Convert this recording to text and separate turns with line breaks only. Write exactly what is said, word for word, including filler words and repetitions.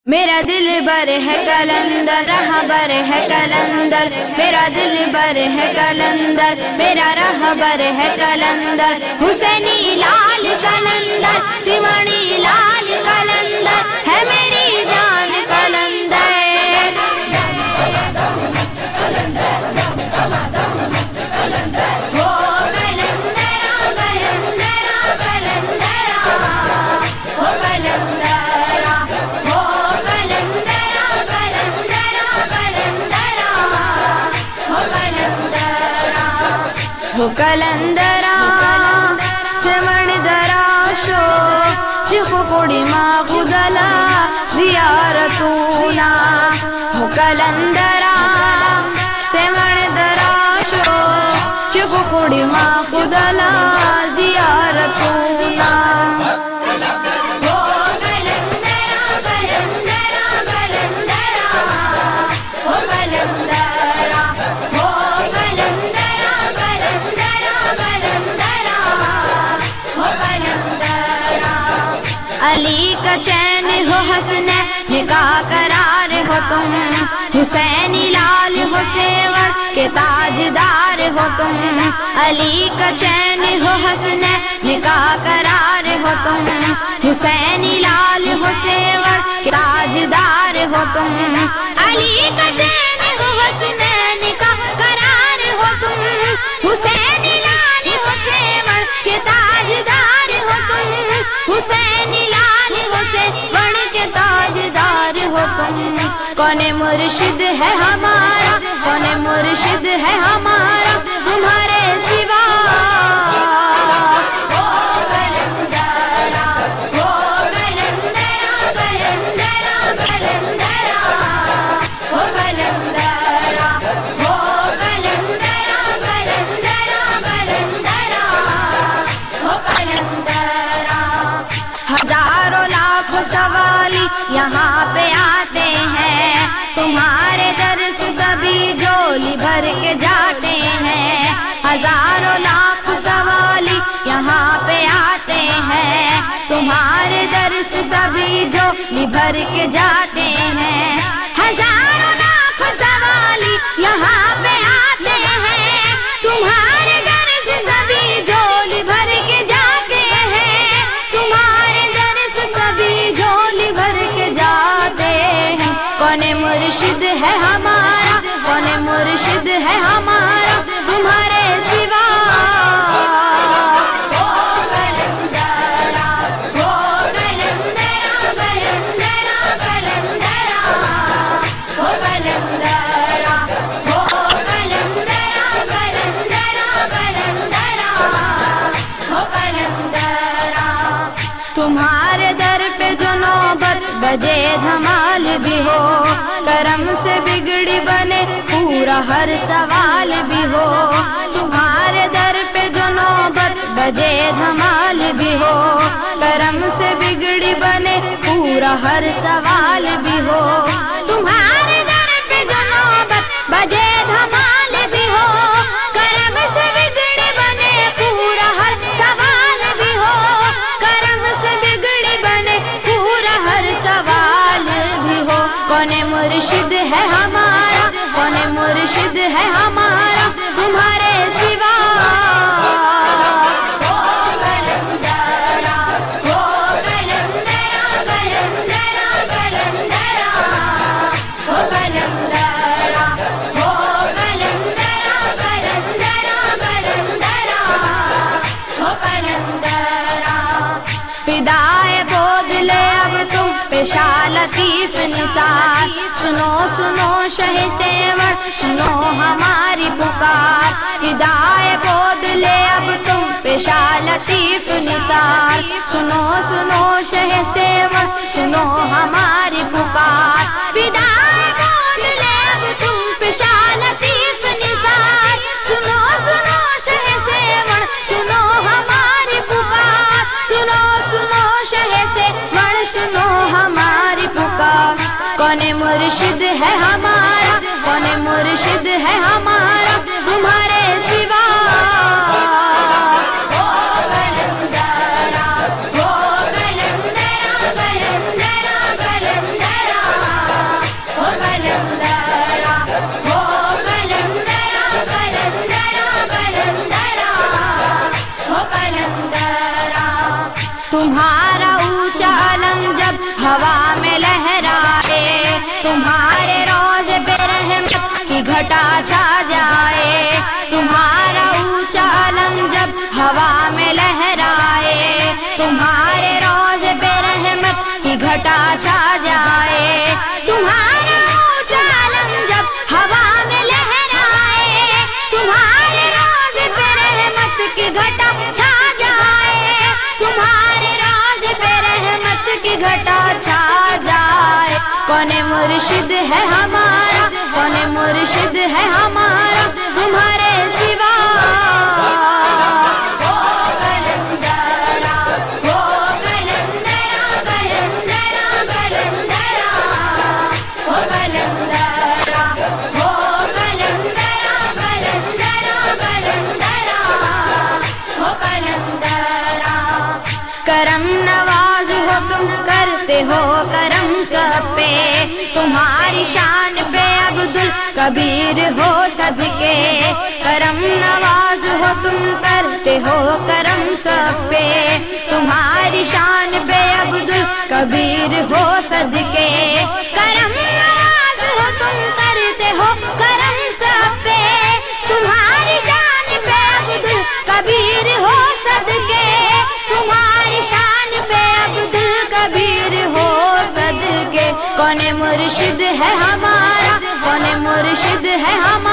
میرا دل بر ہے کلندر رہبر ہے کلندر، میرا دل بر ہے کلندر، میرا رہبر ہے کلندر، حسینی لال کلندر، سمڑی لال کلندر ہے میری جان کلندر۔ ہو کلندرا سمن دراشو چخ پوڑی ما غدلا زیارتونا، ہو کلندرا سمن دراشو چخ پوڑی ما غدلا زیارتونا۔ علی کا چین ہو حسن نکاح قرار ہو تم، حسینی لال ہو سیور کے تاجدار ہو تم، علی کا چین ہو حسن نکاح قرار ہو تم، حسینی لال ہو سیور کے تاجدار ہو تم، علی کا چین ہو حسن نکاح قرار ہو تم، حسینی لال ہو سیور کے تاجدار ہو تم، حسینی لال حسین بن کے تاجدار ہو تم۔ کون مرشد ہے ہمارا، کون مرشد ہے ہمارا تمہارے سوا، ہزاروں لاکھوں سوالی یہاں پہ آتے ہیں، تمہارے در سے سبھی جھولی بھر کے جاتے ہیں، ہزاروں لاکھوں سوالی یہاں پہ آتے ہیں، تمہارے در سے سبھی جھولی بھر کے جاتے ہیں، ہزاروں لاکھوں سوالی یہاں پہ آتے ہیں، تمہارے در سے سبھی جھولی بھر کے جاتے ہیں، تمہارے در سے سبھی جھولی بھر کے جاتے ہیں۔ کون مرشد ہے ہمارا، کون مرشد ہے ہمارا تمہارے سوا، تمہارے در پہ جو نوبت بجے دھمال بھی ہو، کرم سے بگڑی بنے پورا ہر سوال بھی ہو، تمہارے در پہ جو نوبت بجے دھمال بھی ہو، کرم سے بگڑی بنے پورا ہر سوال بھی ہو، تمہارے در پہ جو نوبت بجے دھمال بھی ہو، کرم سے بگڑی بنے پورا ہر سوال بھی ہو، کرم سے بگڑی بنے پورا ہر سوال بھی ہو۔ کون مرشد ہے ہمارا، کون مرشد ہے ہمارا تمہارے سوا، فدائے بود لے اب تم پیشہ لطیف نثار، سنو سنو شہ سیور سنو ہماری پکار، فدائے بود لے اب تم پیشہ لطیف نثار، سنو سنو شہ سیور سنو ہماری پکار، فدائے بود لے اب تم پیشہ لطیف نثار، سنو سنو شہ سیور سنو ہماری پکار، سنو سنو شہ سے مر سنو ہماری پکار۔ کون مرشد ہے ہمارا، کون مرشد ہے ہمارا تمہارے سوا، کلندرا اونچا علم جب ہوا میں لہرائے، تمہارے روضے پہ رحمت کی گھٹا چھا جائے، تمہارا اونچا علم جب ہوا میں لہرائے، تمہارے روضے پہ رحمت کی گھٹا چھا جائے، تمہارا اونچا علم جب ہوا میں لہرائے، تمہارے روضے پہ رحمت کی گھٹا چھا جائے، تمہارے روضے پہ رحمت کی گھٹا چھا جائے۔ کون مرشد ہے ہمارا، کون مرشد ہے ہمارا تمہارے سوا، کرم نواز ہو تم، کرتے ہو کرم سب پہ، تمہاری شان پہ عبدالکبیر ہو صدقے، کرم نواز ہو تم، کرتے ہو کرم سب پہ، تمہاری شان پہ عبدالکبیر ہو صدقے، کرم نواز ہو تم، کرتے ہو کرم سب پہ، تمہاری شان پہ عبدالکبیر ہو صدقے، تمہاری شان پہ عبدالکبیر ہو صدقے۔ کون مرشد ہے ہمارا، کون مرشد ہے ہمارا